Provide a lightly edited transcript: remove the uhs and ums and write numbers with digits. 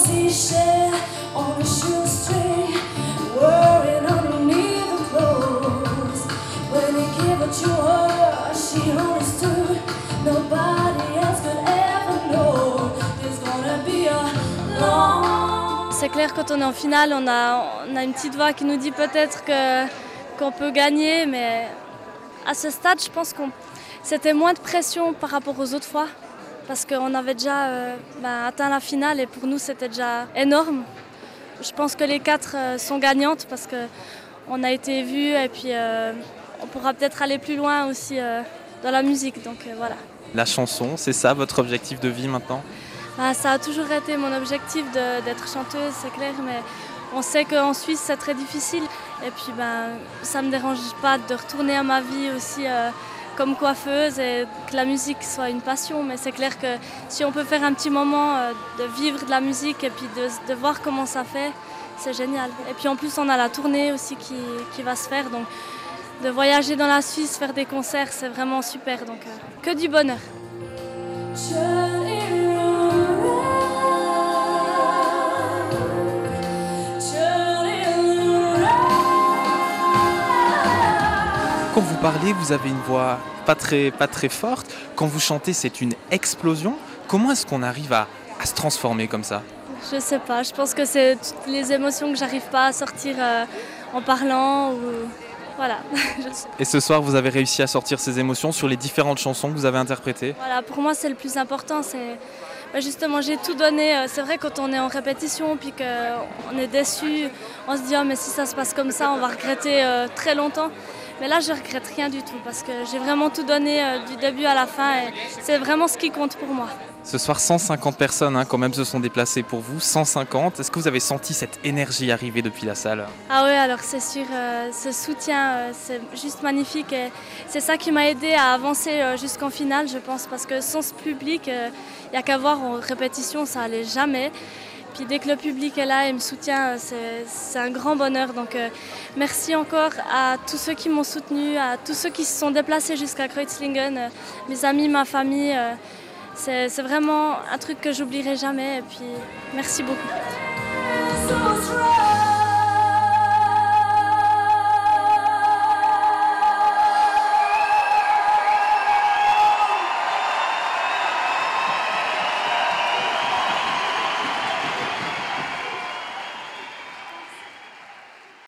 t-shirt on a shoestring, worrying underneath the clothes. When he gave it to her, she understood. Nobody else could ever know. There's gonna be a long. C'est clair, quand on est en finale, on a une petite voix qui nous dit peut-être qu'on peut gagner, mais à ce stade, je pense que c'était moins de pression par rapport aux autres fois, parce qu'on avait déjà atteint la finale et pour nous, c'était déjà énorme. Je pense que les 4 sont gagnantes parce qu'on a été vus et puis on pourra peut-être aller plus loin aussi dans la musique, donc voilà. La chanson, c'est ça votre objectif de vie maintenant ? Ça a toujours été mon objectif d'être chanteuse, c'est clair, mais on sait qu'en Suisse c'est très difficile. Et puis ça ne me dérange pas de retourner à ma vie aussi comme coiffeuse et que la musique soit une passion. Mais c'est clair que si on peut faire un petit moment de vivre de la musique et puis de voir comment ça fait, c'est génial. Et puis en plus on a la tournée aussi qui va se faire. Donc de voyager dans la Suisse, faire des concerts, c'est vraiment super. Donc que du bonheur. Quand vous parlez, vous avez une voix pas très forte. Quand vous chantez, c'est une explosion. Comment est-ce qu'on arrive à se transformer comme ça ? Je sais pas, je pense que c'est toutes les émotions que j'arrive pas à sortir en parlant. Voilà. Et ce soir, vous avez réussi à sortir ces émotions sur les différentes chansons que vous avez interprétées ? Voilà, pour moi, c'est le plus important. Justement, j'ai tout donné. C'est vrai, quand on est en répétition puis qu'on est déçu, on se dit « Oh, mais si ça se passe comme ça, on va regretter très longtemps ». Mais là, je ne regrette rien du tout parce que j'ai vraiment tout donné du début à la fin et c'est vraiment ce qui compte pour moi. Ce soir, 150 personnes quand même se sont déplacées pour vous, 150. Est-ce que vous avez senti cette énergie arriver depuis la salle ? Ah oui, alors c'est sûr, ce soutien, c'est juste magnifique. Et c'est ça qui m'a aidé à avancer jusqu'en finale, je pense, parce que sans ce public, il n'y a qu'à voir en répétition, ça n'allait jamais. Puis dès que le public est là et me soutient, c'est un grand bonheur. Donc merci encore à tous ceux qui m'ont soutenu, à tous ceux qui se sont déplacés jusqu'à Kreuzlingen, mes amis, ma famille. C'est vraiment un truc que j'oublierai jamais. Et puis merci beaucoup.